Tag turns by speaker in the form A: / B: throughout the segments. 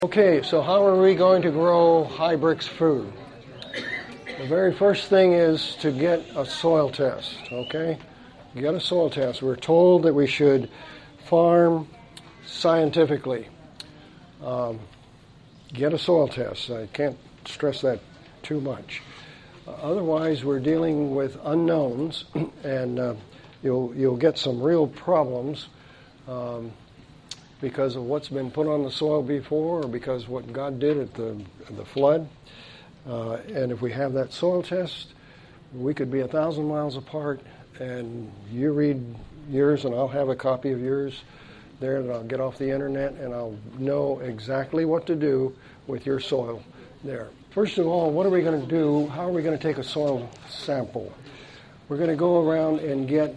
A: Okay, so how are we going to grow Hybrix food? The very first thing is to get a soil test, okay? Get a soil test. We're told that we should farm scientifically. Get a soil test. I can't stress that too much. Otherwise, we're dealing with unknowns, and you'll get some real problems because of what's been put on the soil before, or because what God did at the flood. And if we have that soil test, we could be 1,000 miles apart, and you read yours, and I'll have a copy of yours there that I'll get off the internet, and I'll know exactly what to do with your soil there. First of all, what are we going to do? How are we going to take a soil sample? We're going to go around and get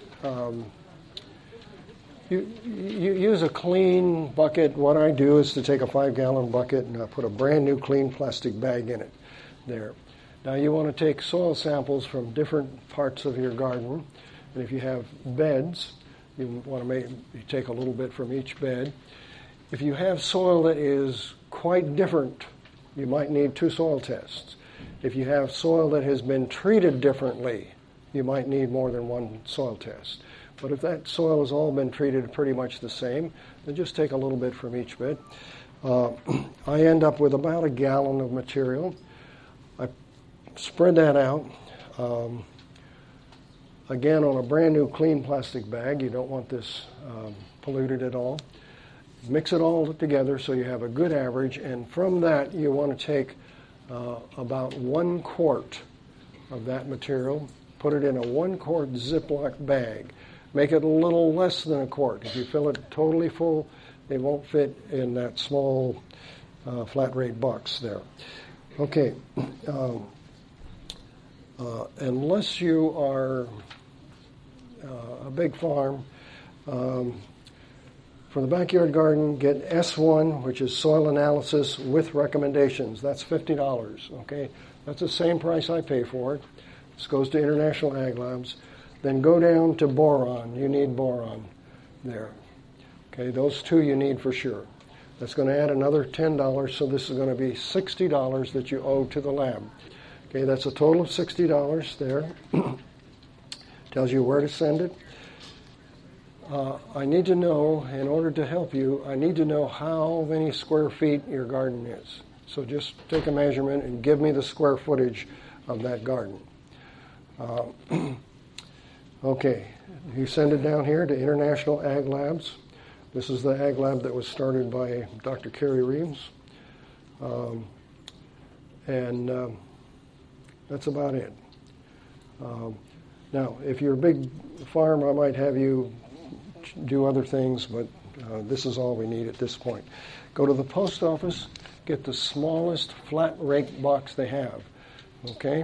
A: you use a clean bucket. What I do is to take a 5-gallon bucket and I put a brand new clean plastic bag in it there. Now you want to take soil samples from different parts of your garden, and if you have beds, you want to take a little bit from each bed. If you have soil that is quite different, you might need 2 soil tests. If you have soil that has been treated differently, you might need more than 1 soil test. But if that soil has all been treated pretty much the same, then just take a little bit from each bed. I end up with about 1 gallon of material. I spread that out. Again, on a brand new clean plastic bag. You don't want this polluted at all. Mix it all together so you have a good average, and from that you want to take about 1 quart of that material, put it in a 1-quart Ziploc bag. Make it a little less than 1 quart. If you fill it totally full, it won't fit in that small flat rate box there. Okay. Unless you are a big farm, for the backyard garden, get S1, which is soil analysis with recommendations. That's $50, okay? That's the same price I pay for it. This goes to International Ag Labs. Then go down to boron. You need boron there. Okay, those 2 you need for sure. That's going to add another $10, so this is going to be $60 that you owe to the lab. Okay, that's a total of $60 there. Tells you where to send it. I need to know, in order to help you, I need to know how many square feet your garden is. So just take a measurement and give me the square footage of that garden. Okay, you send it down here to International Ag Labs. This is the Ag Lab that was started by Dr. Kerry Reeves. That's about it. Now, if you're a big farm, I might have you do other things, but this is all we need at this point. Go to the post office, get the smallest flat rate box they have, okay?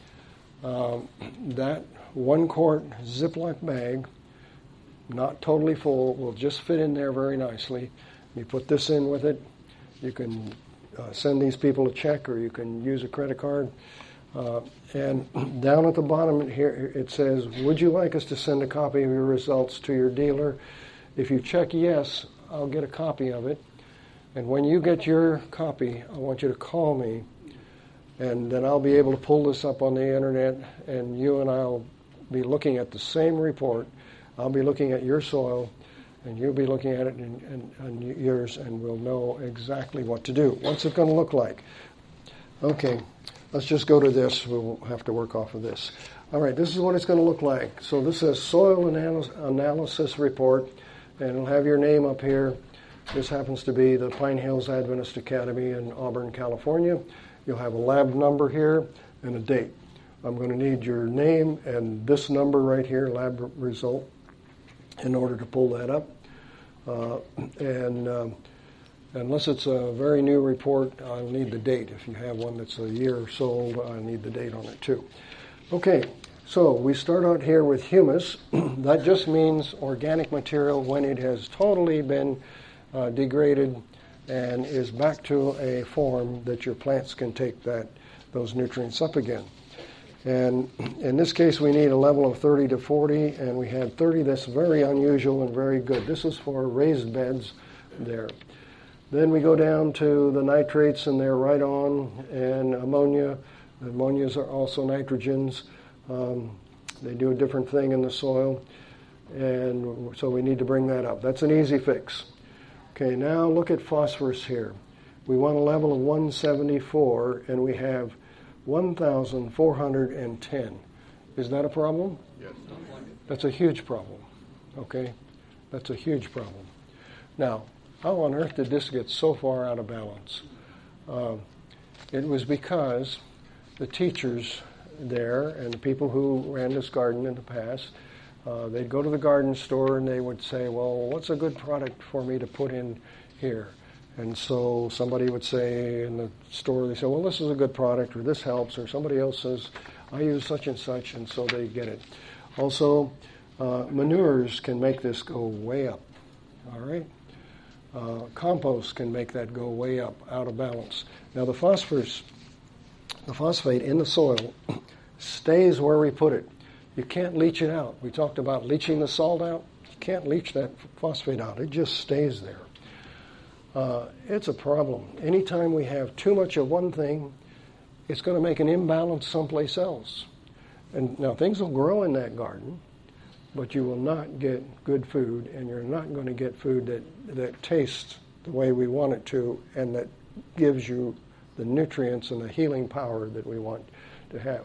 A: That 1-quart Ziploc bag, not totally full, will just fit in there very nicely. You put this in with it. You can send these people a check, or you can use a credit card. And down at the bottom here it says, would you like us to send a copy of your results to your dealer? If you check yes, I'll get a copy of it. And when you get your copy, I want you to call me, and then I'll be able to pull this up on the internet, and you and I'll be looking at the same report. I'll be looking at your soil, and you'll be looking at it and yours, and we'll know exactly what to do. What's it going to look like? Okay, let's just go to this. We'll have to work off of this. All right, this is what it's going to look like. So this is soil analysis report, and it'll have your name up here. This happens to be the Pine Hills Adventist Academy in Auburn, California. You'll have a lab number here and a date. I'm going to need your name and this number right here, lab result, in order to pull that up. Unless it's a very new report, I'll need the date. If you have one that's a year or so old, I need the date on it too. Okay, so we start out here with humus. That just means organic material when it has totally been degraded and is back to a form that your plants can take those nutrients up again. And in this case, we need a level of 30 to 40, and we had 30. That's very unusual and very good. This is for raised beds there. Then we go down to the nitrates, and they're right on, and ammonia. The ammonias are also nitrogens. They do a different thing in the soil, and so we need to bring that up. That's an easy fix. Okay, now look at phosphorus here. We want a level of 174, and we have 1,410. Is that a problem?
B: Yes.
A: That's a huge problem. Okay? That's a huge problem. Now, how on earth did this get so far out of balance? It was because the teachers there and the people who ran this garden in the past, they'd go to the garden store and they would say, well, what's a good product for me to put in here? And so somebody would say in the store, they say, well, this is a good product, or this helps, or somebody else says, I use such and such, and so they get it. Also, manures can make this go way up, all right? Compost can make that go way up, out of balance. Now the phosphate in the soil stays where we put it. You can't leach it out. We talked about leaching the salt out. You can't leach that phosphate out. It just stays there. It's a problem. Anytime we have too much of one thing, it's going to make an imbalance someplace else. And now things will grow in that garden, but you will not get good food, and you're not going to get food that tastes the way we want it to, and that gives you the nutrients and the healing power that we want to have.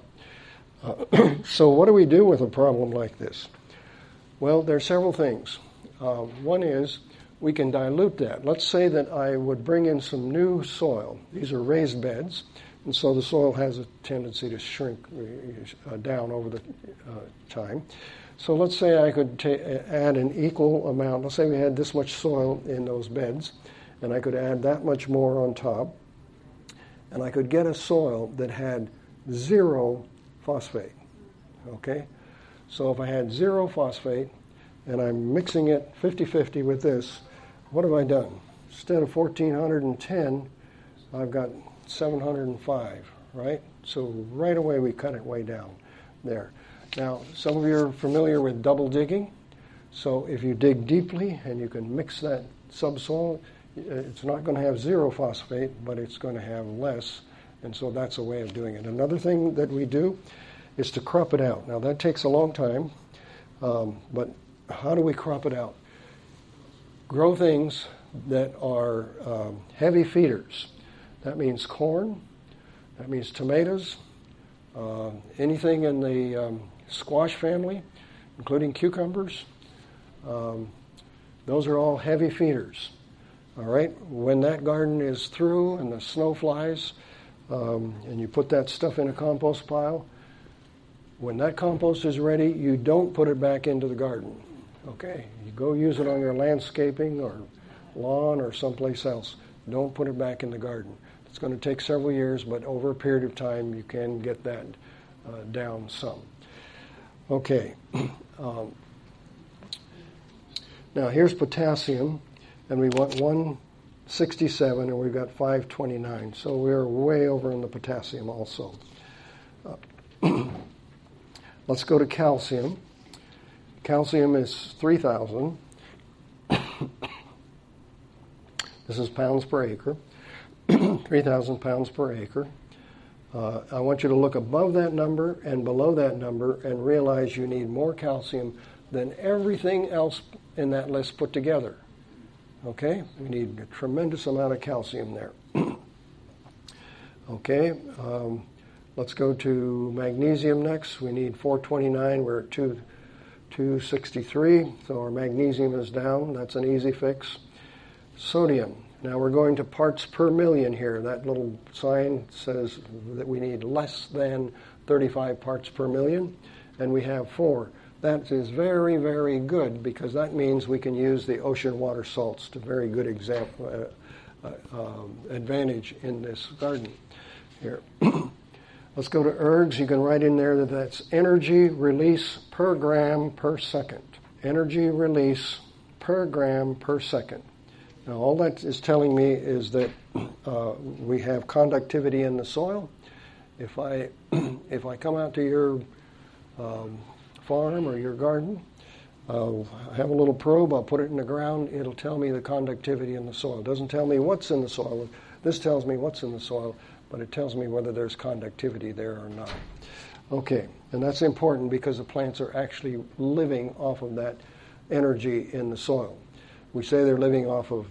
A: So what do we do with a problem like this? Well, there are several things. One is we can dilute that. Let's say that I would bring in some new soil. These are raised beds, and so the soil has a tendency to shrink down over the time. So let's say I could add an equal amount. Let's say we had this much soil in those beds, and I could add that much more on top, and I could get a soil that had 0 phosphate. Okay? So if I had 0 phosphate, and I'm mixing it 50-50 with this, what have I done? Instead of 1,410, I've got 705, right? So right away we cut it way down there. Now, some of you are familiar with double digging. So if you dig deeply and you can mix that subsoil, it's not going to have 0 phosphate, but it's going to have less. And so that's a way of doing it. Another thing that we do is to crop it out. Now, that takes a long time, but how do we crop it out? Grow things that are heavy feeders. That means corn. That means tomatoes. Anything in the squash family, including cucumbers. Those are all heavy feeders. All right? When that garden is through and the snow flies, and you put that stuff in a compost pile, when that compost is ready, you don't put it back into the garden. Okay? You go use it on your landscaping or lawn or someplace else. Don't put it back in the garden. It's going to take several years, but over a period of time, you can get that down some. Okay. Now, here's potassium, and we want 167, and we've got 529. So we're way over in the potassium also. Let's go to calcium. Calcium is 3,000. This is pounds per acre. 3,000 pounds per acre. I want you to look above that number and below that number and realize you need more calcium than everything else in that list put together. Okay? We need a tremendous amount of calcium there. Okay? Let's go to magnesium next. We need 429. We're at 263, so our magnesium is down. That's an easy fix. Sodium. Now we're going to parts per million here. That little sign says that we need less than 35 parts per million, and we have 4. That is very, very good because that means we can use the ocean water salts to very good advantage in this garden here. Let's go to ergs. You can write in there that that's energy release per gram per second. Energy release per gram per second. Now, all that is telling me is that we have conductivity in the soil. If I come out to your farm or your garden, I'll have a little probe, I'll put it in the ground, it'll tell me the conductivity in the soil. It doesn't tell me what's in the soil. This tells me what's in the soil, but it tells me whether there's conductivity there or not. Okay, and that's important because the plants are actually living off of that energy in the soil. We say they're living off of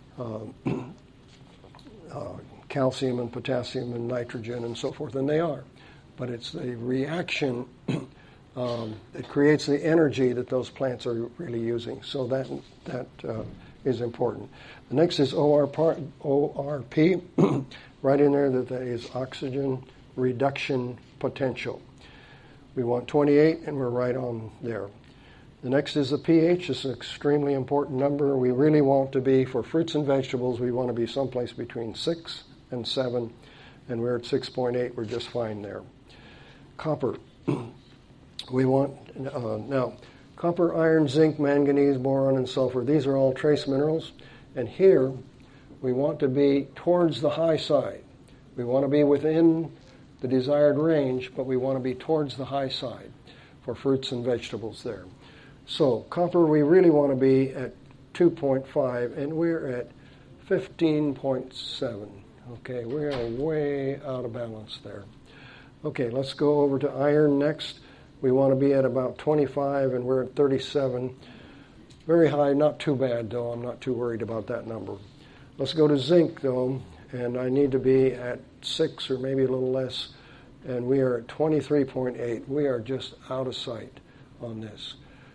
A: calcium and potassium and nitrogen and so forth, and they are. But it's the reaction that creates the energy that those plants are really using. So that is important. The next is ORP, right in there, that is oxygen reduction potential. We want 28, and we're right on there. The next is the pH. It's an extremely important number. We really want to be, for fruits and vegetables, we want to be someplace between 6 and 7, and we're at 6.8. We're just fine there. Copper. We want, now, copper, iron, zinc, manganese, boron, and sulfur. These are all trace minerals. And here, we want to be towards the high side. We want to be within the desired range, but we want to be towards the high side for fruits and vegetables there. So, copper, we really want to be at 2.5, and we're at 15.7. Okay, we are way out of balance there. Okay, let's go over to iron next. We want to be at about 25, and we're at 37. Very high, not too bad, though. I'm not too worried about that number. Let's go to zinc, though, and I need to be at 6 or maybe a little less, and we are at 23.8. We are just out of sight on this.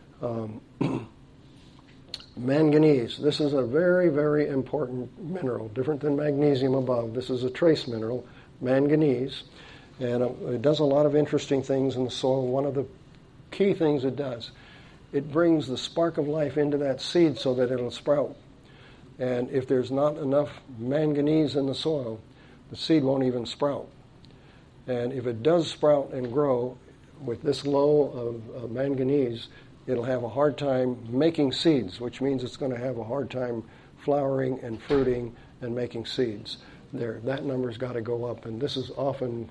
A: Manganese. This is a very, very important mineral, different than magnesium above. This is a trace mineral, manganese. And it does a lot of interesting things in the soil. One of the key things it does, it brings the spark of life into that seed so that it'll sprout. And if there's not enough manganese in the soil, the seed won't even sprout. And if it does sprout and grow with this low of manganese, it'll have a hard time making seeds, which means it's going to have a hard time flowering and fruiting and making seeds. There, that number's got to go up, and this is often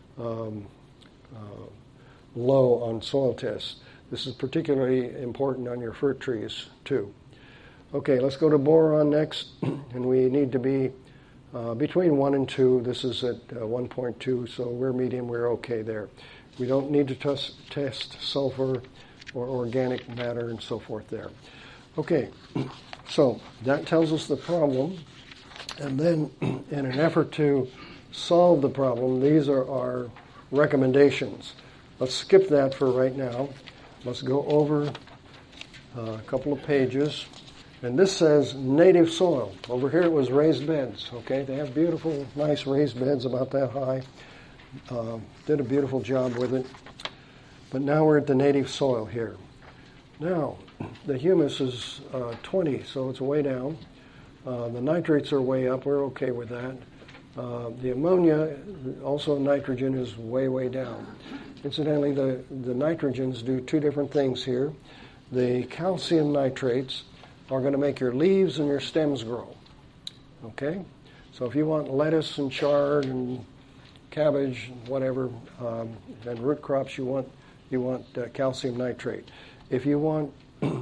A: low on soil tests. This is particularly important on your fruit trees, too. Okay, let's go to boron next, and we need to be between 1 and 2. This is at 1.2, so we're medium, we're okay there. We don't need to test sulfur or organic matter and so forth there. Okay, so that tells us the problem, and then in an effort to solve the problem, these are our recommendations. Let's skip that for right now. Let's go over a couple of pages. And this says native soil. Over here it was raised beds. Okay, they have beautiful, nice raised beds about that high. Did a beautiful job with it. But now we're at the native soil here. Now, the humus is 20, so it's way down. The nitrates are way up. We're okay with that. The ammonia, also nitrogen, is way, way down. Incidentally, the nitrogens do two different things here. The calcium nitrates are going to make your leaves and your stems grow. Okay? So if you want lettuce and chard and cabbage, whatever, and root crops, you want calcium nitrate. If you want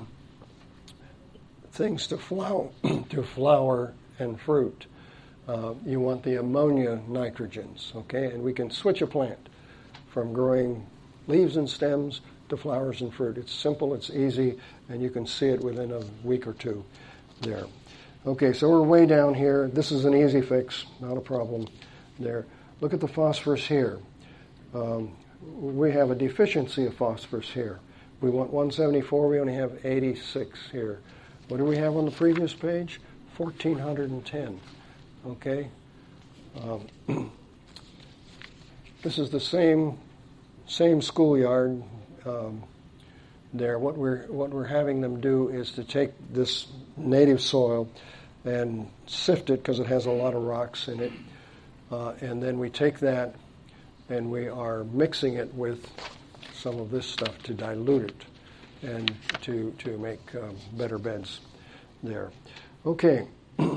A: things to flower and fruit, you want the ammonia nitrogens, okay? And we can switch a plant from growing leaves and stems to flowers and fruit. It's simple, it's easy, and you can see it within a week or two there. Okay, so we're way down here. This is an easy fix, not a problem there. Look at the phosphorus here. We have a deficiency of phosphorus here. We want 174, we only have 86 here. What do we have on the previous page? 1,410. Okay, this is the same schoolyard there. What we're having them do is to take this native soil and sift it because it has a lot of rocks in it, and then we take that and we are mixing it with some of this stuff to dilute it and to make better beds there. Okay.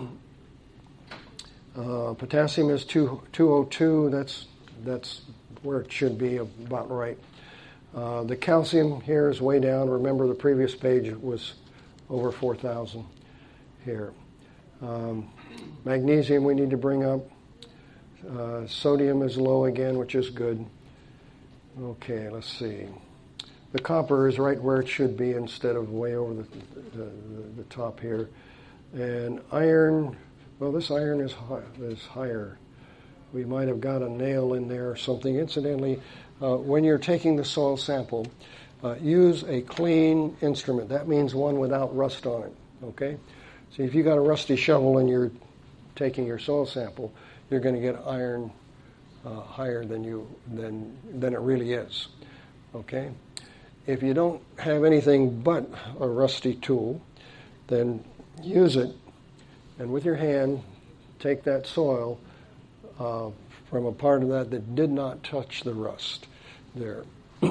A: Potassium is 202. That's where it should be, about right. The calcium here is way down. Remember the previous page was over 4,000 here. Magnesium we need to bring up. Sodium is low again, which is good. Okay, let's see. The copper is right where it should be instead of way over the top here. And iron, well, this iron is higher. We might have got a nail in there or something. Incidentally, when you're taking the soil sample, use a clean instrument. That means one without rust on it, okay? See, if you got a rusty shovel and you're taking your soil sample, you're going to get iron higher than it really is, okay? If you don't have anything but a rusty tool, then use it, and with your hand, take that soil from a part of that did not touch the rust there.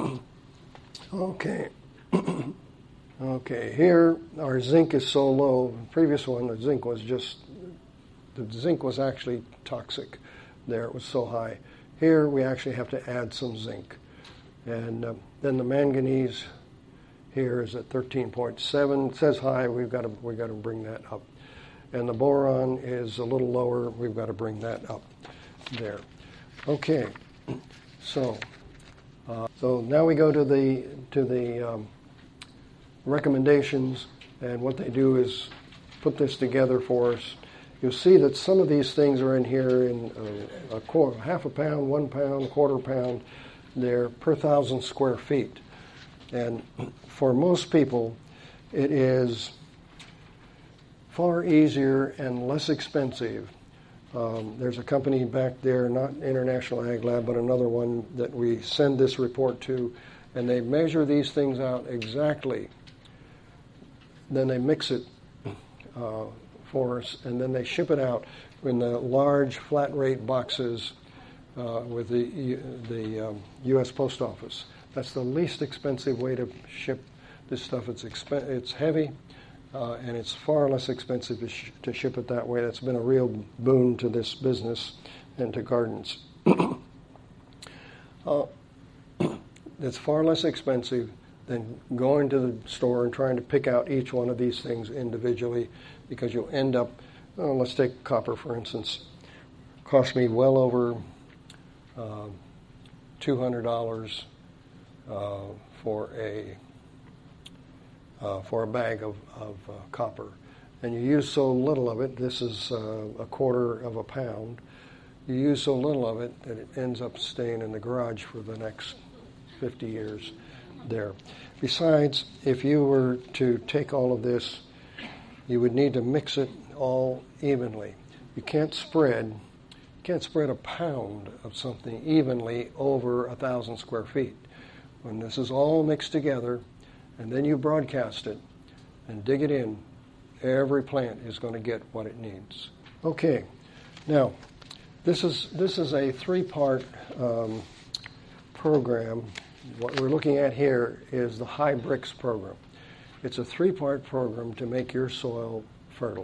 A: Okay. Okay, here our zinc is so low. The previous one, the zinc was actually toxic there. It was so high. Here we actually have to add some zinc. And then the manganese here is at 13.7. It says high. We've got to bring that up. And the boron is a little lower. We've got to bring that up there. Okay. So now we go to the recommendations, and what they do is put this together for us. You'll see that some of these things are in here in a quarter, half a pound, 1 pound, quarter pound. They're per 1,000 square feet. And for most people, it is far easier and less expensive. There's a company back there, not International Ag Lab, but another one that we send this report to, and they measure these things out exactly. Then they mix it for us, and then they ship it out in the large flat rate boxes with the U.S. Post Office. That's the least expensive way to ship this stuff. It's heavy, and it's far less expensive to ship it that way. That's been a real boon to this business and to gardens. It's far less expensive than going to the store and trying to pick out each one of these things individually, because you'll end up, let's take copper for instance. It cost me well over $200 for a bag of copper, and you use so little of it. This is a quarter of a pound. You use so little of it that it ends up staying in the garage for the next 50 years there. Besides, if you were to take all of this, you would need to mix it all evenly. You can't spread a pound of something evenly over 1,000 square feet. When this is all mixed together, and then you broadcast it and dig it in, every plant is going to get what it needs. Okay, now this is a 3-part program. What we're looking at here is the Hy-Brix program. It's a 3-part program to make your soil fertile.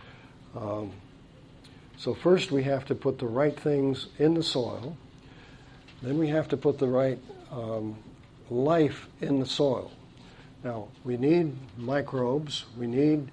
A: So first we have to put the right things in the soil. Then we have to put the right life in the soil. Now, we need microbes. We need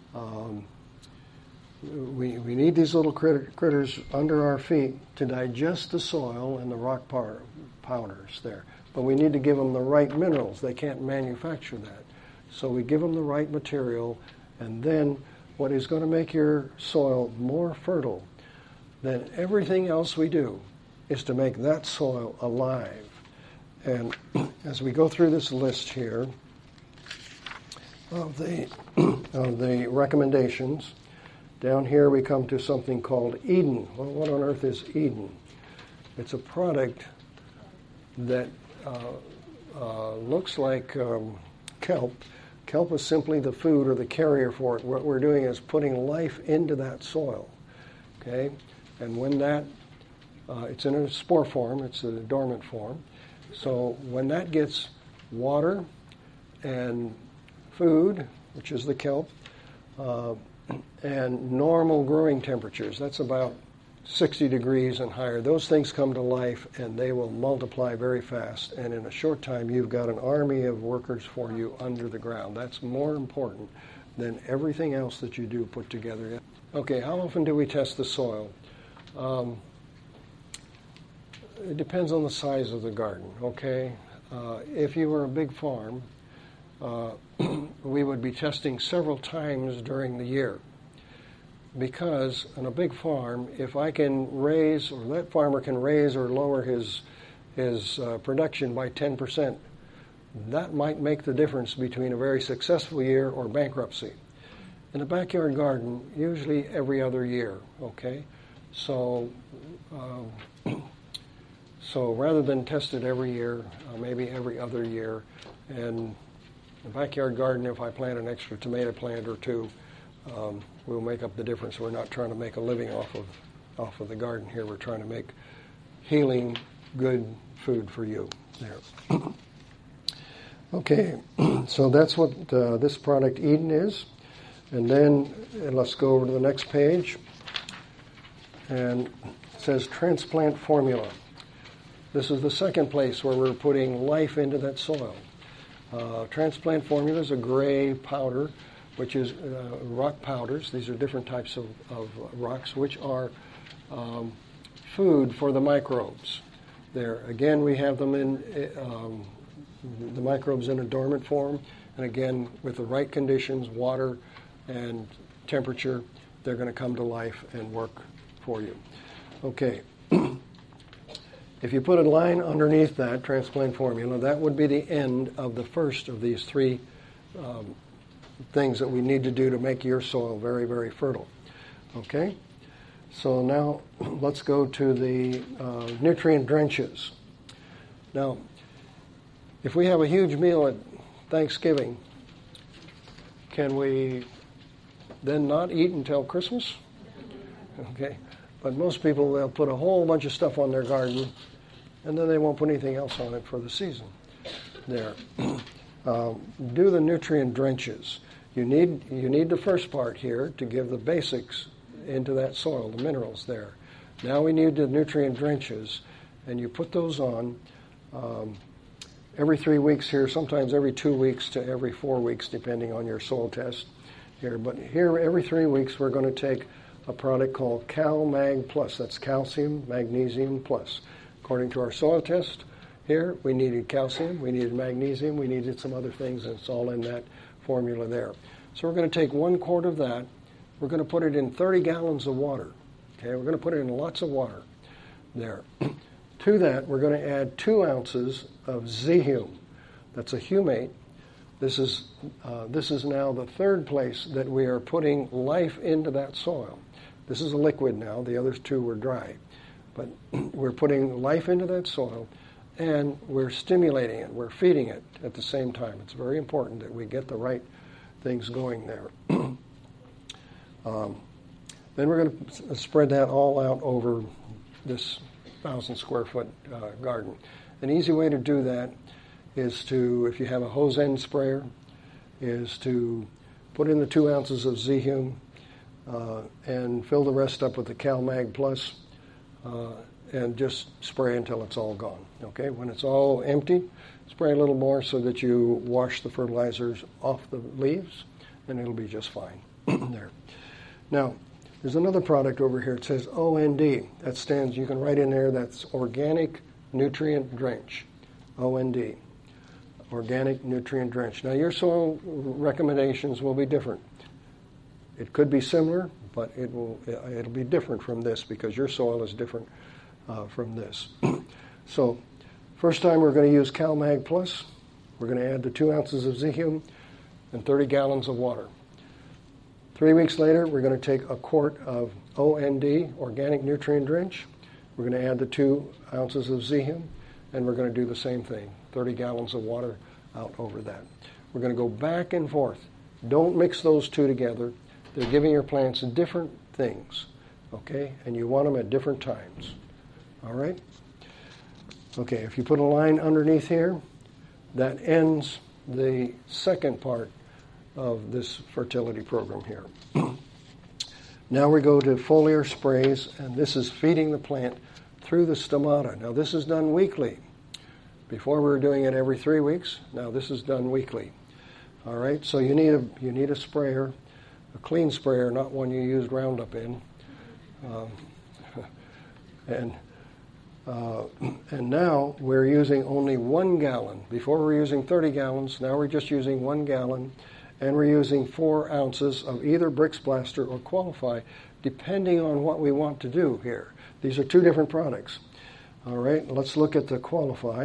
A: we need these little critters under our feet to digest the soil and the rock powders there. But we need to give them the right minerals. They can't manufacture that. So we give them the right material, and then what is going to make your soil more fertile than everything else we do is to make that soil alive. And as we go through this list here of the recommendations, down here we come to something called Eden. Well, what on earth is Eden? It's a product that looks like kelp. Kelp is simply the food or the carrier for it. What we're doing is putting life into that soil. Okay? And when that, it's in a spore form, it's a dormant form. So when that gets water and food, which is the kelp, and normal growing temperatures, that's about 60 degrees and higher. Those things come to life and they will multiply very fast. And in a short time, you've got an army of workers for you under the ground. That's more important than everything else that you do put together. Okay, how often do we test the soil? It depends on the size of the garden, okay? If you were a big farm, we would be testing several times during the year. Because on a big farm, if I can raise, or that farmer can raise or lower his production by 10%, that might make the difference between a very successful year or bankruptcy. In a backyard garden, usually every other year, okay? So rather than test it every year, maybe every other year. And in a backyard garden, if I plant an extra tomato plant or two, we'll make up the difference. We're not trying to make a living off of the garden here. We're trying to make healing, good food for you there. Okay, so that's what this product Eden is. And then let's go over to the next page. And it says transplant formula. This is the second place where we're putting life into that soil. Transplant formula is a gray powder, which is rock powders. These are different types of rocks, which are food for the microbes. There, again, we have them in the microbes in a dormant form, and again, with the right conditions, water and temperature, they're going to come to life and work for you. Okay. If you put a line underneath that transplant formula, that would be the end of the first of these three things that we need to do to make your soil very, very fertile. Okay? So now let's go to the nutrient drenches. Now, if we have a huge meal at Thanksgiving, can we then not eat until Christmas? Okay. But most people, they'll put a whole bunch of stuff on their garden, and then they won't put anything else on it for the season. There. Do the nutrient drenches. You need the first part here to give the basics into that soil, the minerals there. Now we need the nutrient drenches, and you put those on every 3 weeks here, sometimes every 2 weeks to every 4 weeks, depending on your soil test here. But here, every 3 weeks, we're going to take a product called CalMag Plus. That's calcium, magnesium plus. According to our soil test here, we needed calcium, we needed magnesium, we needed some other things, and it's all in that formula there. So we're going to take 1 quart of that. We're going to put it in 30 gallons of water. Okay, we're going to put it in lots of water there. To that, we're going to add 2 ounces of Z-Hume. That's a humate. This is now the third place that we are putting life into that soil. This is a liquid now. The other 2 were dry. But we're putting life into that soil, and we're stimulating it. We're feeding it at the same time. It's very important that we get the right things going there. Then we're going to spread that all out over this 1,000 square foot garden. An easy way to do that is to, if you have a hose end sprayer, is to put in the 2 ounces of Z-Hume and fill the rest up with the CalMag Plus and just spray until it's all gone. Okay, when it's all empty, spray a little more so that you wash the fertilizers off the leaves, and it'll be just fine there. Now, there's another product over here. It says OND. That stands, you can write in there, that's Organic Nutrient Drench. OND. Organic Nutrient Drench. Now, your soil recommendations will be different. It could be similar, but it'll be different from this because your soil is different from this. So, first time we're going to use CalMag Plus. We're going to add the 2 ounces of Z-Hume and 30 gallons of water. 3 weeks later, we're going to take a quart of OND, Organic Nutrient Drench. We're going to add the 2 ounces of Z-Hume, and we're going to do the same thing, 30 gallons of water out over that. We're going to go back and forth. Don't mix those 2 together. They're giving your plants different things, okay? And you want them at different times, all right? Okay, if you put a line underneath here, that ends the second part of this fertility program here. Now we go to foliar sprays, and this is feeding the plant through the stomata. Now this is done weekly. Before we were doing it every 3 weeks. Now this is done weekly. All right, so you need a sprayer, a clean sprayer, not one you used Roundup in. And now we're using only 1 gallon. Before we were using 30 gallons. Now we're just using 1 gallon. And we're using 4 ounces of either Brix Blaster or Qualify, depending on what we want to do here. These are 2 different products. All right, let's look at the Qualify.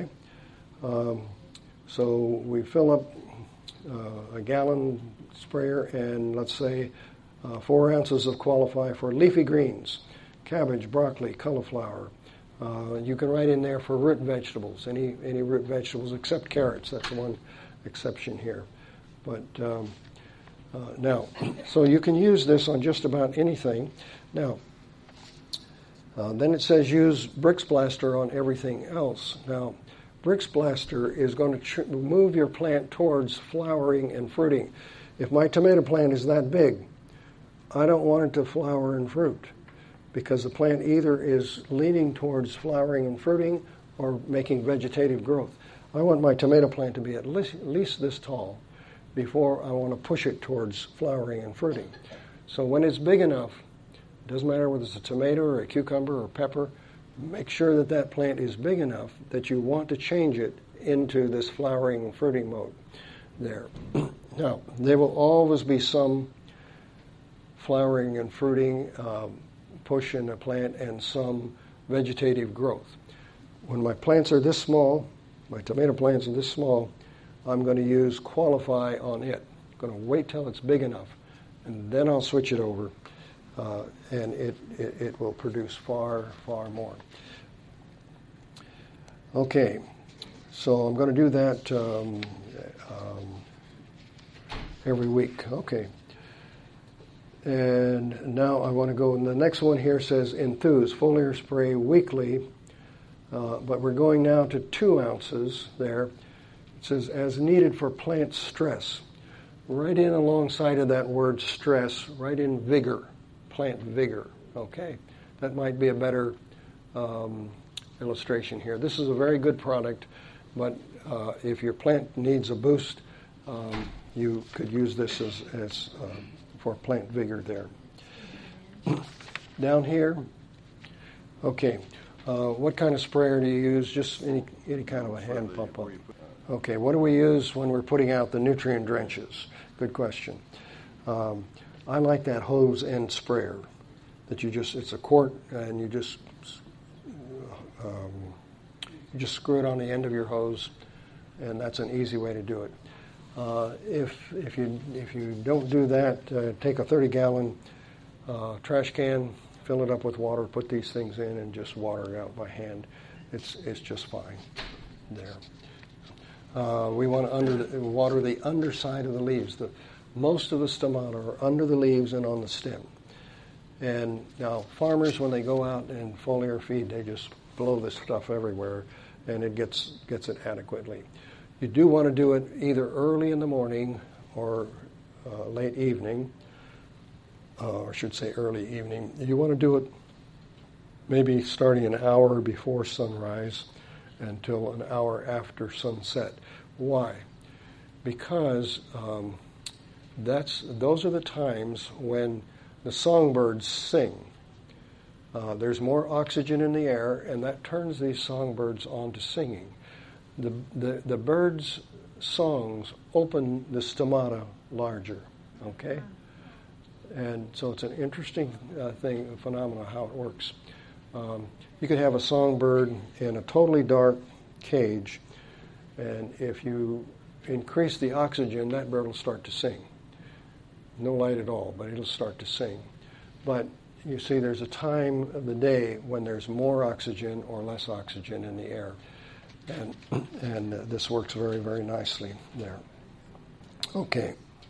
A: So we fill up a gallon sprayer and let's say 4 ounces of Qualify for leafy greens, cabbage, broccoli, cauliflower. You can write in there for root vegetables, any root vegetables except carrots. That's one exception here. But now, so you can use this on just about anything. Now, then it says use Brix Blaster on everything else. Now, Brix Blaster is going to move your plant towards flowering and fruiting. If my tomato plant is that big, I don't want it to flower and fruit because the plant either is leaning towards flowering and fruiting or making vegetative growth. I want my tomato plant to be at least this tall before I want to push it towards flowering and fruiting. So when it's big enough, it doesn't matter whether it's a tomato or a cucumber or pepper, make sure that that plant is big enough that you want to change it into this flowering and fruiting mode there. Now, there will always be some flowering and fruiting push in the plant and some vegetative growth. When my plants are this small, my tomato plants are this small, I'm going to use Qualify on it. I'm going to wait till it's big enough, and then I'll switch it over, and it will produce far, far more. Okay, so I'm going to do that every week. Okay. And now I want to go, and the next one here says Enthuse, foliar spray weekly, but we're going now to 2 ounces there. It says, as needed for plant stress. Right in alongside of that word stress, right in vigor, plant vigor, okay? That might be a better illustration here. This is a very good product, but if your plant needs a boost, you could use this as for plant vigor there. Down here, okay, what kind of sprayer do you use? Just any kind of a hand pump up. Okay, what do we use when we're putting out the nutrient drenches? Good question. I like that hose end sprayer that it's a quart and you just screw it on the end of your hose, and that's an easy way to do it. If you don't do that, take a 30-gallon trash can, fill it up with water, put these things in, and just water it out by hand. It's just fine there. We want to water the underside of the leaves. Most of the stomata are under the leaves and on the stem. And now farmers, when they go out and foliar feed, they just blow this stuff everywhere, and it gets it adequately. You do want to do it either early in the morning or late evening, or I should say early evening. You want to do it maybe starting an hour before sunrise until an hour after sunset. Why? Because those are the times when the songbirds sing. There's more oxygen in the air, and that turns these songbirds on to singing. The birds' songs open the stomata larger, okay? And so it's an interesting phenomenon how it works. You could have a songbird in a totally dark cage, and if you increase the oxygen, that bird will start to sing. No light at all, but it'll start to sing. But you see, there's a time of the day when there's more oxygen or less oxygen in the air. And this works very, very nicely there. Okay.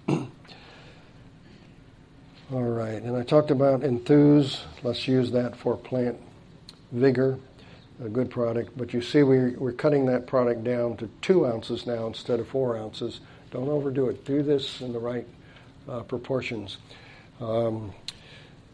A: All right, and I talked about Enthuse. Let's use that for plant vigor, a good product. But you see we're cutting that product down to 2 ounces now instead of 4 ounces. Don't overdo it. Do this in the right proportions.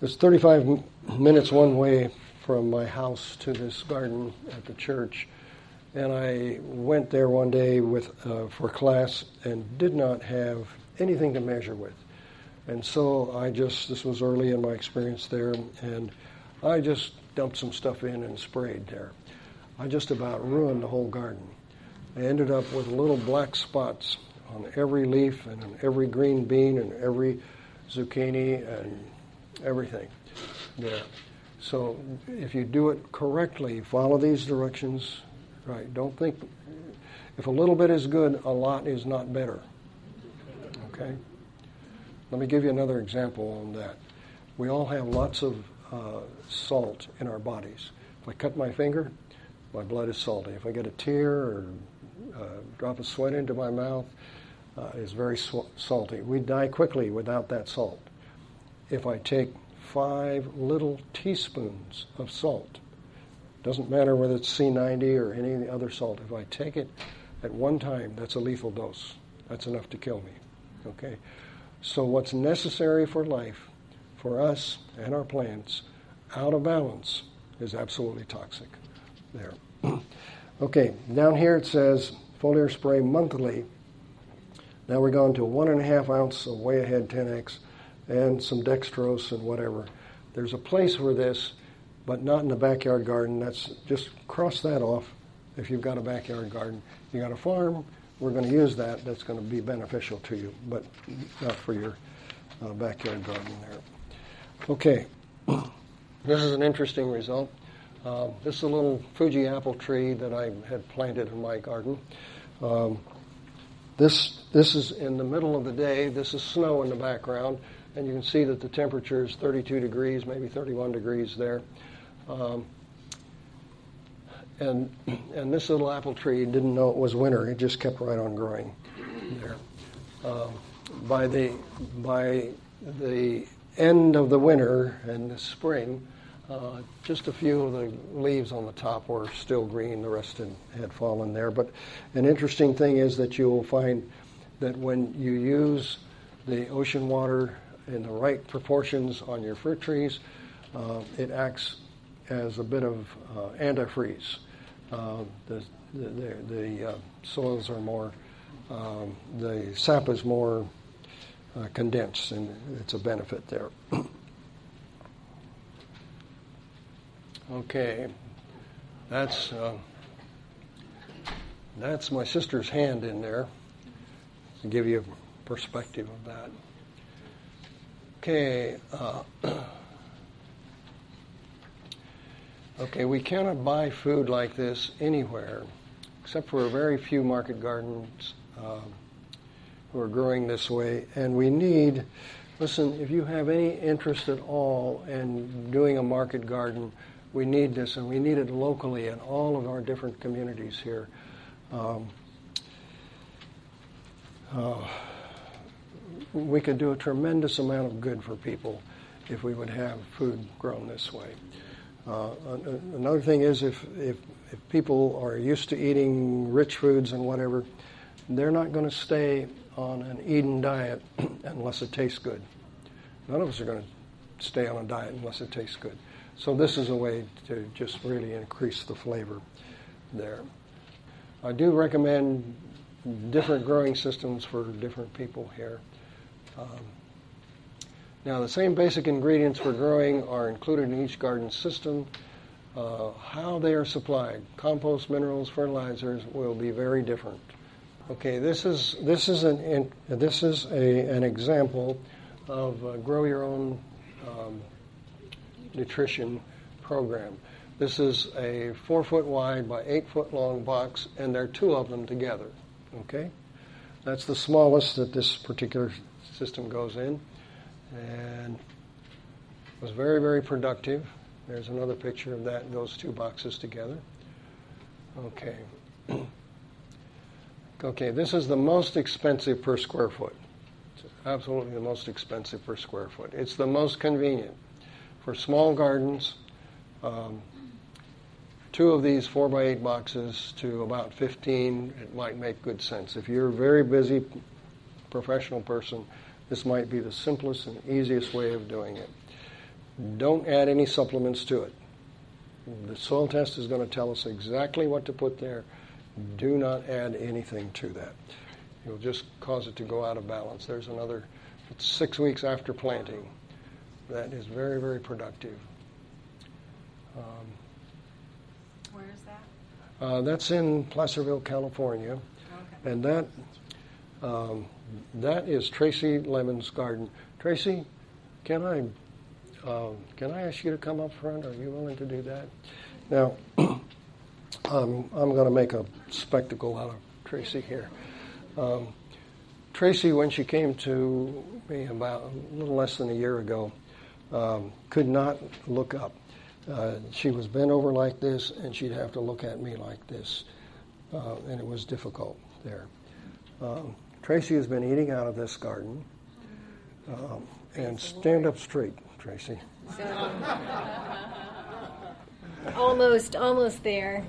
A: It's 35 minutes one way from my house to this garden at the church. And I went there one day for class and did not have anything to measure with. And so this was early in my experience there, and I just dumped some stuff in and sprayed there. I just about ruined the whole garden. I ended up with little black spots on every leaf and on every green bean and every zucchini and everything there. So if you do it correctly, follow these directions, right? Don't think, if a little bit is good, a lot is not better. Okay? Let me give you another example on that. We all have lots of salt in our bodies. If I cut my finger, my blood is salty. If I get a tear or drop of sweat into my mouth, it's very salty. We die quickly without that salt. If I take 5 little teaspoons of salt, doesn't matter whether it's C90 or any other salt, if I take it at one time, that's a lethal dose. That's enough to kill me. Okay? So what's necessary for life, for us and our plants, out of balance, is absolutely toxic. There. Okay, down here it says foliar spray monthly. Now we're going to 1.5 ounce of Way Ahead 10X and some dextrose and whatever. There's a place for this, but not in the backyard garden. That's just cross that off if you've got a backyard garden. You got a farm, we're going to use that. That's going to be beneficial to you, but not for your backyard garden there. Okay, this is an interesting result. This is a little Fuji apple tree that I had planted in my garden. This is in the middle of the day. This is snow in the background, and you can see that the temperature is 32 degrees, maybe 31 degrees there. And this little apple tree didn't know it was winter. It just kept right on growing there. By the end of the winter and the spring, just a few of the leaves on the top were still green. The rest had fallen there. But an interesting thing is that you will find that when you use the ocean water in the right proportions on your fruit trees, it acts as a bit of antifreeze. The soils are more, the sap is more condensed, and it's a benefit there. Okay, that's my sister's hand in there to give you a perspective of that. Okay, okay, we cannot buy food like this anywhere, except for a very few market gardens who are growing this way, and we need. Listen, if you have any interest at all in doing a market garden, we need this, and we need it locally in all of our different communities here. We could do a tremendous amount of good for people if we would have food grown this way. Another thing is if people are used to eating rich foods and whatever, they're not going to stay on an Eden diet unless it tastes good. None of us are going to stay on a diet unless it tastes good. So this is a way to just really increase the flavor there. I do recommend different growing systems for different people here. Now, the same basic ingredients for growing are included in each garden system. How they are supplied, compost, minerals, fertilizers, will be very different. Okay, this is an example of grow your own nutrition program. This is a 4-foot wide by 8-foot long box, and there are 2 of them together. Okay, that's the smallest that this particular system goes in, and it was very, very productive. There's another picture of that, those 2 boxes together. Okay. Okay, this is the most expensive per square foot. It's absolutely the most expensive per square foot. It's the most convenient. For small gardens, 2 of these 4x8 boxes to about 15, it might make good sense. If you're a very busy professional person, this might be the simplest and easiest way of doing it. Don't add any supplements to it. The soil test is going to tell us exactly what to put there. Do not add anything to that. You'll just cause it to go out of balance. There's another, it's 6 weeks after planting. That is very, very productive.
B: Where is that?
A: That's in Placerville, California.
B: Okay.
A: And that is Tracy Lemon's garden. Tracy, can I ask you to come up front? Are you willing to do that? Now, I'm going to make a spectacle out of Tracy here. Tracy, when she came to me about a little less than a year ago, could not look up. She was bent over like this, and she'd have to look at me like this, and it was difficult there. Tracy has been eating out of this garden, and stand up straight, Tracy.
C: Almost there.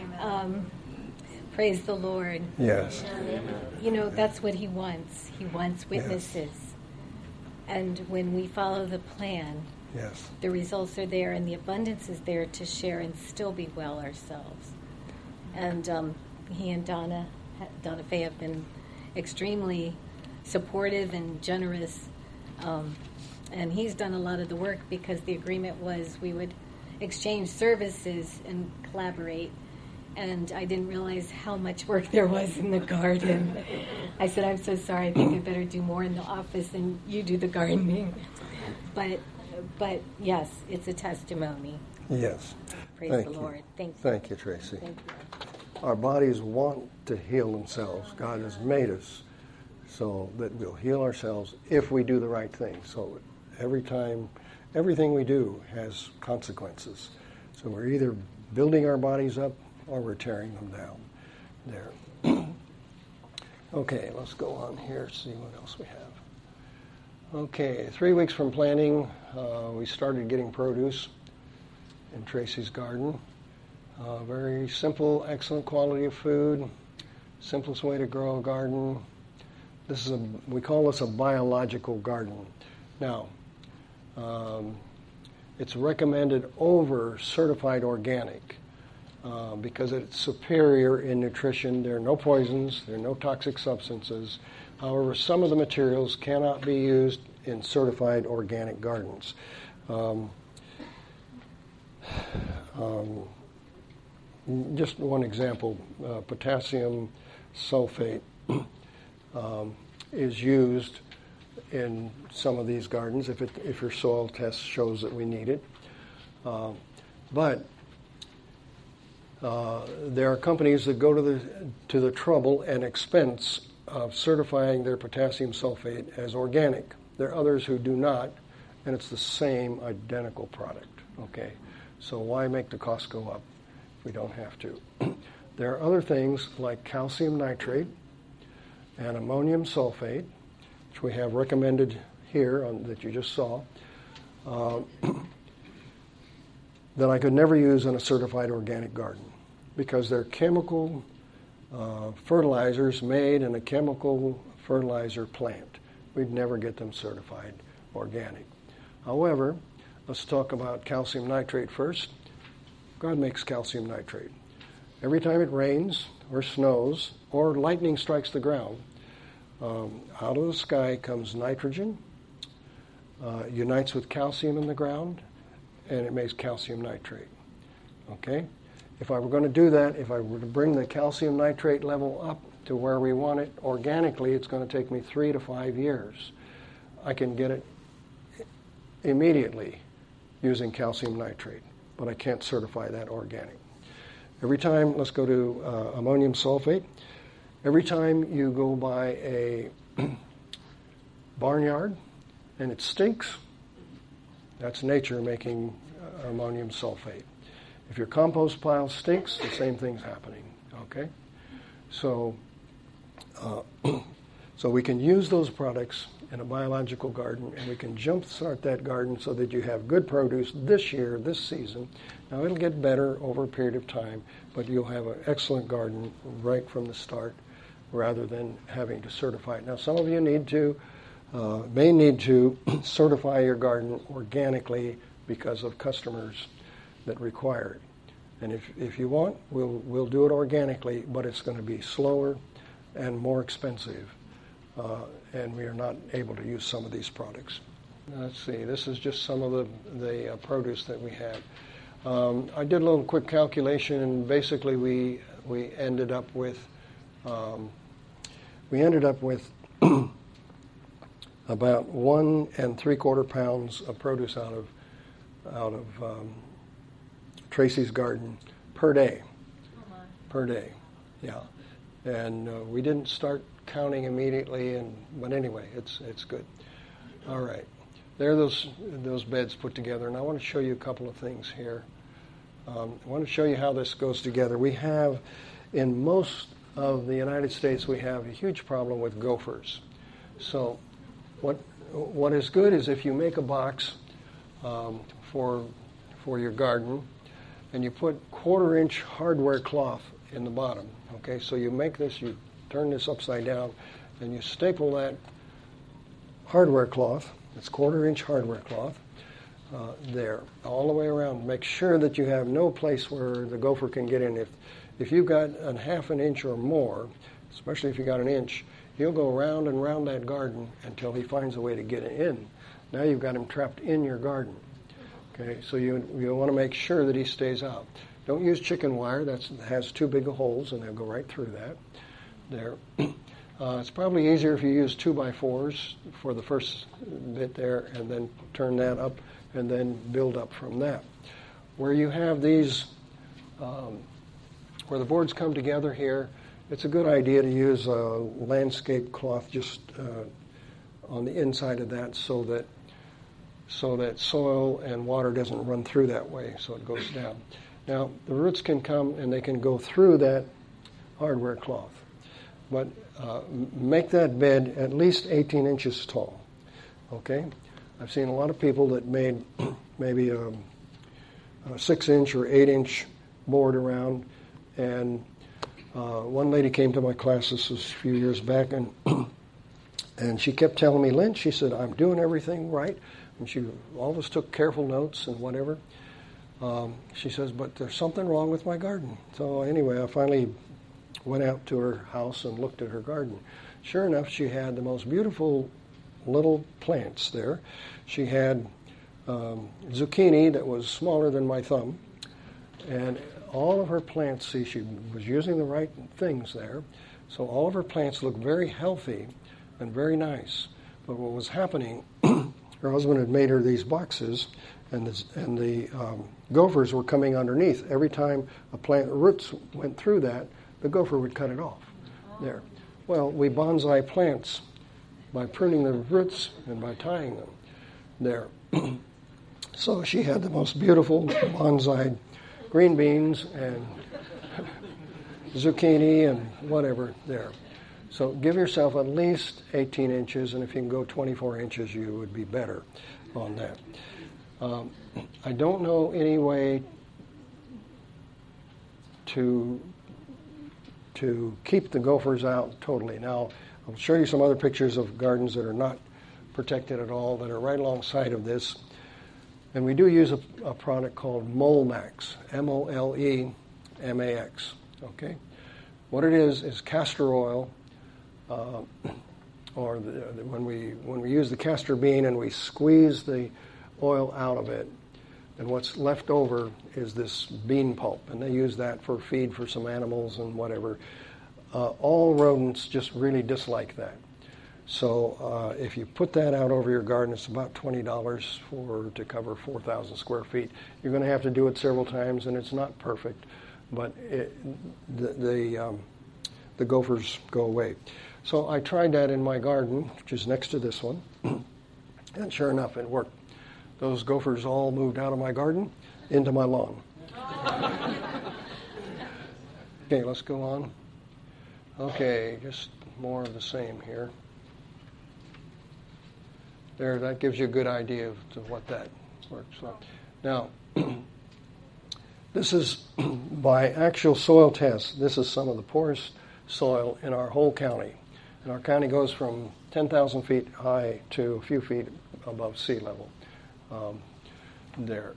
C: Praise the Lord.
A: Yes.
C: You know, that's what he wants. He wants witnesses. Yes. And when we follow the plan,
A: yes,
C: the results are there and the abundance is there to share and still be well ourselves. And he and Donna Faye have been extremely supportive and generous. And he's done a lot of the work because the agreement was we would exchange services and collaborate. And I didn't realize how much work there was in the garden. I said, I'm so sorry, I think I better do more in the office and you do the gardening. But yes, it's a testimony.
A: Yes.
C: Praise the Lord. Thank you.
A: Thank you, Tracy.
C: Thank you.
A: Our bodies want to heal themselves. God has made us so that we'll heal ourselves if we do the right thing. So everything we do has consequences. So we're either building our bodies up or we're tearing them down there. Okay, let's go on here, see what else we have. Okay, 3 weeks from planting, we started getting produce in Tracy's garden. Very simple, excellent quality of food, simplest way to grow a garden. We call this a biological garden. Now, it's recommended over certified organic because it's superior in nutrition. There are no poisons, there are no toxic substances. However, some of the materials cannot be used in certified organic gardens. Just one example, potassium sulfate is used in some of these gardens if your soil test shows that we need it. But there are companies that go to the trouble and expense of certifying their potassium sulfate as organic. There are others who do not, and it's the same identical product. Okay, so why make the cost go up if we don't have to? There are other things like calcium nitrate and ammonium sulfate, which we have recommended here that you just saw, that I could never use in a certified organic garden because they're chemical fertilizers made in a chemical fertilizer plant. We'd never get them certified organic. However, let's talk about calcium nitrate first. God makes calcium nitrate. Every time it rains or snows or lightning strikes the ground, out of the sky comes nitrogen, unites with calcium in the ground, and it makes calcium nitrate. Okay? If I were going to do that, if I were to bring the calcium nitrate level up to where we want it organically, it's going to take me 3 to 5 years. I can get it immediately using calcium nitrate, but I can't certify that organic. Every time, let's go to ammonium sulfate. Every time you go by a barnyard and it stinks, that's nature making ammonium sulfate. If your compost pile stinks, the same thing's happening. Okay, so we can use those products in a biological garden, and we can jumpstart that garden so that you have good produce this year, this season. Now it'll get better over a period of time, but you'll have an excellent garden right from the start, rather than having to certify it. Now, some of you may need to certify your garden organically because of customers that require it. And if you want, we'll do it organically, but it's going to be slower and more expensive, and we are not able to use some of these products. Let's see, this is just some of the produce that we had. I did a little quick calculation, and basically we ended up with about 1 3/4 pounds of produce out of Tracy's garden per day. Per day, yeah. And we didn't start counting immediately, but anyway, it's good. All right, there are those beds put together, and I want to show you a couple of things here. I want to show you how this goes together. We have, in most of the United States, we have a huge problem with gophers. So what is good is if you make a box for your garden, and you put 1/4-inch hardware cloth in the bottom. Okay, so you make this, you turn this upside down, and you staple that hardware cloth. It's 1/4-inch hardware cloth there all the way around. Make sure that you have no place where the gopher can get in. If you've got a 1/2 inch or more, especially if you got 1 inch, he'll go round and round that garden until he finds a way to get in. Now you've got him trapped in your garden. Okay, so you want to make sure that he stays out. Don't use chicken wire. That has too big of holes, and they'll go right through that. There. It's probably easier if you use 2x4s for the first bit there, and then turn that up, and then build up from that. Where you have these, where the boards come together here, it's a good idea to use a landscape cloth just on the inside of that, so that soil and water doesn't run through that way, so it goes down. Now, the roots can come and they can go through that hardware cloth, but make that bed at least 18 inches tall, okay? I've seen a lot of people that made maybe a 6-inch or 8-inch board around, and one lady came to my class, this was a few years back, and she kept telling me, Lynn, she said, I'm doing everything right. And she always took careful notes and whatever. She says, but there's something wrong with my garden. So anyway, I finally went out to her house and looked at her garden. Sure enough, she had the most beautiful little plants there. She had zucchini that was smaller than my thumb. And all of her plants, see, she was using the right things there. So all of her plants looked very healthy and very nice. But what was happening, her husband had made her these boxes, and the gophers were coming underneath. Every time a plant roots went through that, the gopher would cut it off. There. Well, we bonsai plants by pruning the roots and by tying them there. So she had the most beautiful bonsai green beans and zucchini and whatever there. So give yourself at least 18 inches, and if you can go 24 inches, you would be better on that. I don't know any way to keep the gophers out totally. Now, I'll show you some other pictures of gardens that are not protected at all, that are right alongside of this. And we do use a product called Molemax, M-O-L-E-M-A-X, okay? What it is castor oil, when we use the castor bean and we squeeze the oil out of it, and what's left over is this bean pulp, and they use that for feed for some animals and whatever. All rodents just really dislike that. So if you put that out over your garden, it's about $20 to cover 4,000 square feet. You're going to have to do it several times, and it's not perfect, but the gophers go away. So I tried that in my garden, which is next to this one, and sure enough, it worked. Those gophers all moved out of my garden into my lawn. Okay, let's go on. Okay, just more of the same here. There, that gives you a good idea of what that works like. Now, this is by actual soil tests. This is some of the poorest soil in our whole county. And our county goes from 10,000 feet high to a few feet above sea level. there.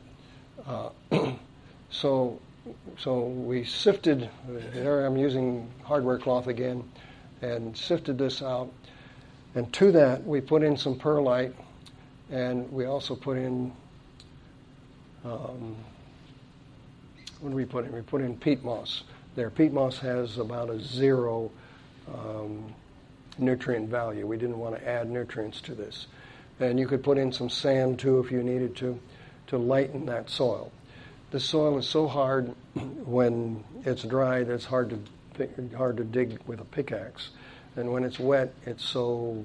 A: So we sifted, there I'm using hardware cloth again, and sifted this out. And to that, we put in some perlite, and we also put in, what did we put in? We put in peat moss there. Peat moss has about a 0 nutrient value. We didn't want to add nutrients to this. And you could put in some sand, too, if you needed to lighten that soil. The soil is so hard when it's dry that it's hard to dig with a pickaxe. And when it's wet, it's so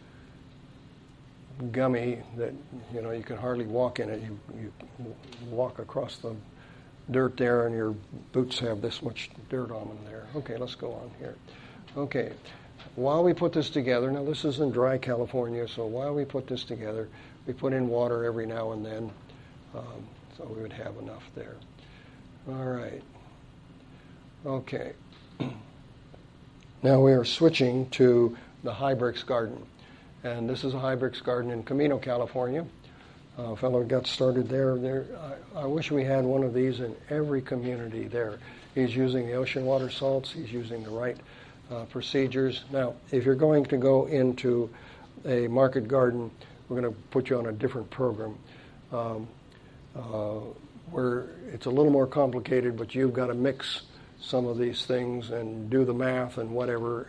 A: gummy that you can hardly walk in it. You walk across the dirt there, and your boots have this much dirt on them there. Okay, let's go on here. Okay, while we put this together, now this is in dry California, so while we put this together, we put in water every now and then, so we would have enough there. All right. Okay. Now we are switching to the Hybrix garden. And this is a Hybrix garden in Camino, California. A fellow got started there. I wish we had one of these in every community there. He's using the ocean water salts. He's using the right procedures. Now, if you're going to go into a market garden, we're going to put you on a different program where it's a little more complicated, but you've got to mix some of these things and do the math and whatever,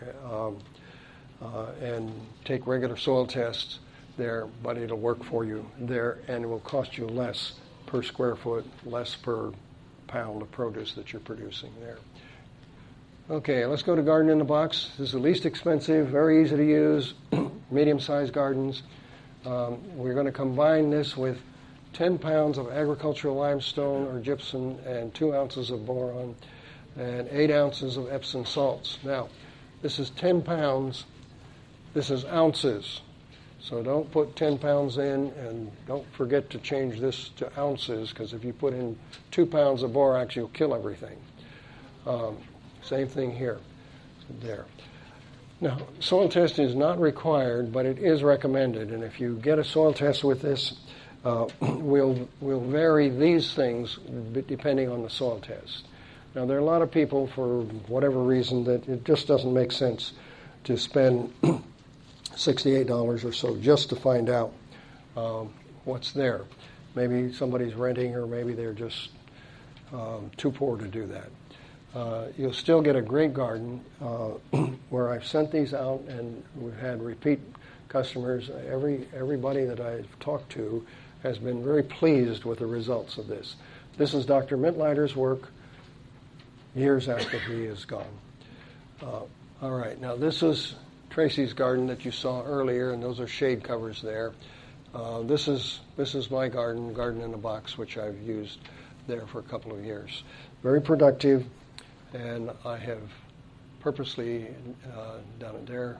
A: and take regular soil tests there, but it'll work for you there, and it will cost you less per square foot, less per pound of produce that you're producing there. Okay, let's go to Garden in the Box. This is the least expensive, very easy to use, medium-sized gardens. We're going to combine this with 10 pounds of agricultural limestone or gypsum and 2 ounces of boron and 8 ounces of Epsom salts. Now, this is 10 pounds. This is ounces. So don't put 10 pounds in, and don't forget to change this to ounces, because if you put in 2 pounds of borax, you'll kill everything. Same thing here. There. Now, soil testing is not required, but it is recommended. And if you get a soil test with this, we'll vary these things depending on the soil test. Now, there are a lot of people, for whatever reason, that it just doesn't make sense to spend $68 or so just to find out what's there. Maybe somebody's renting, or maybe they're just too poor to do that. You'll still get a great garden where I've sent these out, and we've had repeat customers. Everybody that I've talked to has been very pleased with the results of this. This is Dr. Mittleider's work years after he is gone. All right, now this is Tracy's garden that you saw earlier, and those are shade covers there. This is my garden in a box, which I've used there for a couple of years. Very productive, and I have purposely done it there.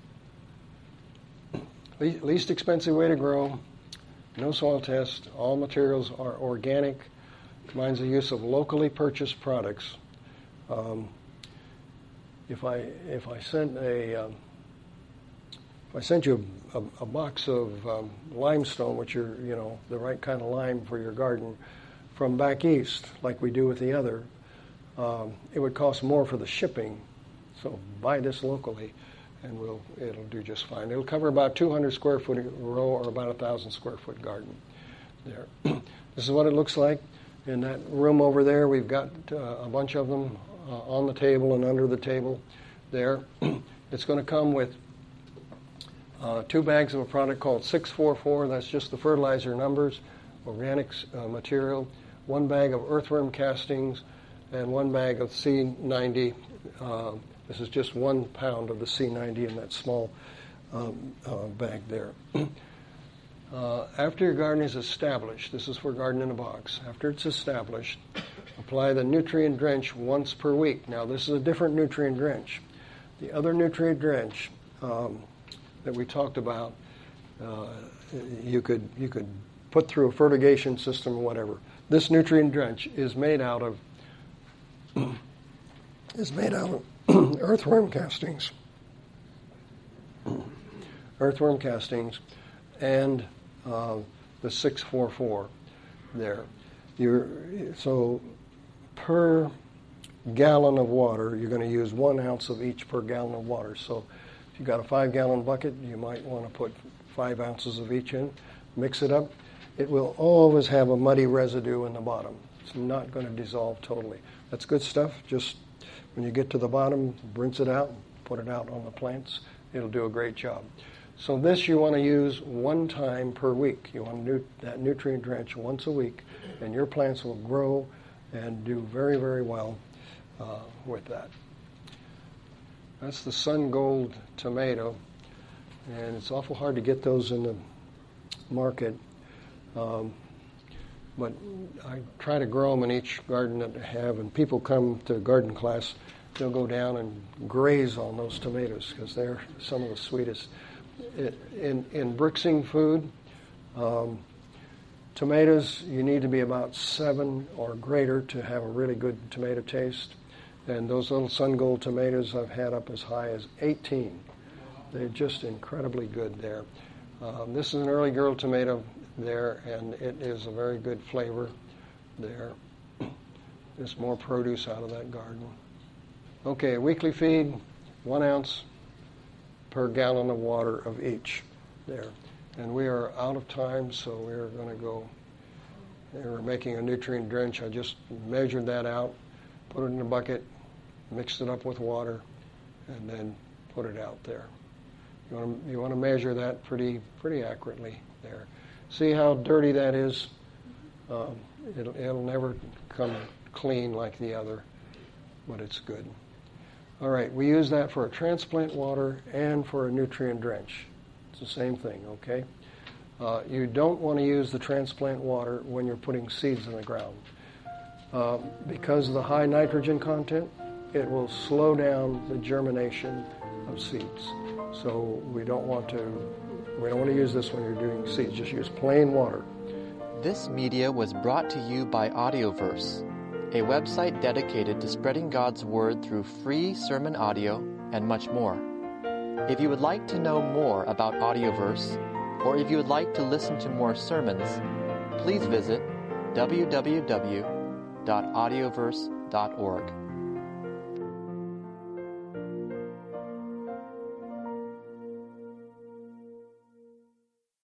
A: Least expensive way to grow, no soil test, all materials are organic. Mine's the use of locally purchased products. If I sent you a box of limestone, which are the right kind of lime for your garden, from back east, like we do with the other, it would cost more for the shipping. So buy this locally, and it'll do just fine. It'll cover about 200 square foot row, or about 1,000 square foot garden there. This is what it looks like. In that room over there, we've got a bunch of them on the table and under the table there. It's going to come with 2 bags of a product called 644. That's just the fertilizer numbers, organic material. 1 bag of earthworm castings, and 1 bag of C90. This is just 1 pound of the C90 in that small bag there. After your garden is established, this is for Garden in a Box. After it's established, apply the nutrient drench once per week. Now, this is a different nutrient drench. The other nutrient drench that we talked about, you could put through a fertigation system or whatever. This nutrient drench is made out of earthworm castings. Earthworm castings and the 644. there. So per gallon of water, you're going to use 1 ounce of each per gallon of water. So if you've got a 5-gallon bucket, you might want to put 5 ounces of each in, mix it up. It will always have a muddy residue in the bottom. It's not going to dissolve totally. That's good stuff. Just when you get to the bottom, rinse it out, put it out on the plants. It'll do a great job. So this you want to use 1 time per week. You want to do that nutrient drench once a week, and your plants will grow and do very, very well with that. That's the Sun Gold tomato, and it's awful hard to get those in the market. But I try to grow them in each garden that I have, and people come to garden class, they'll go down and graze on those tomatoes because they're some of the sweetest. In Brixing food, tomatoes, you need to be about 7 or greater to have a really good tomato taste. And those little Sun Gold tomatoes I've had up as high as 18. They're just incredibly good there. This is an early girl tomato there, and it is a very good flavor there. There's more produce out of that garden. Okay, weekly feed, 1 ounce per gallon of water of each there. And we are out of time, so we're going to go. We're making a nutrient drench. I just measured that out, put it in a bucket, mixed it up with water, and then put it out there. You want to measure that pretty accurately there. See how dirty that is? It'll never come clean like the other, but it's good. All right, we use that for a transplant water and for a nutrient drench. It's the same thing, okay? You don't want to use the transplant water when you're putting seeds in the ground. Because of the high nitrogen content, it will slow down the germination of seeds. So we don't want to use this when you're doing seeds. Just use plain water.
D: This media was brought to you by Audioverse, a website dedicated to spreading God's Word through free sermon audio and much more. If you would like to know more about Audioverse, or if you would like to listen to more sermons, please visit www.audioverse.org.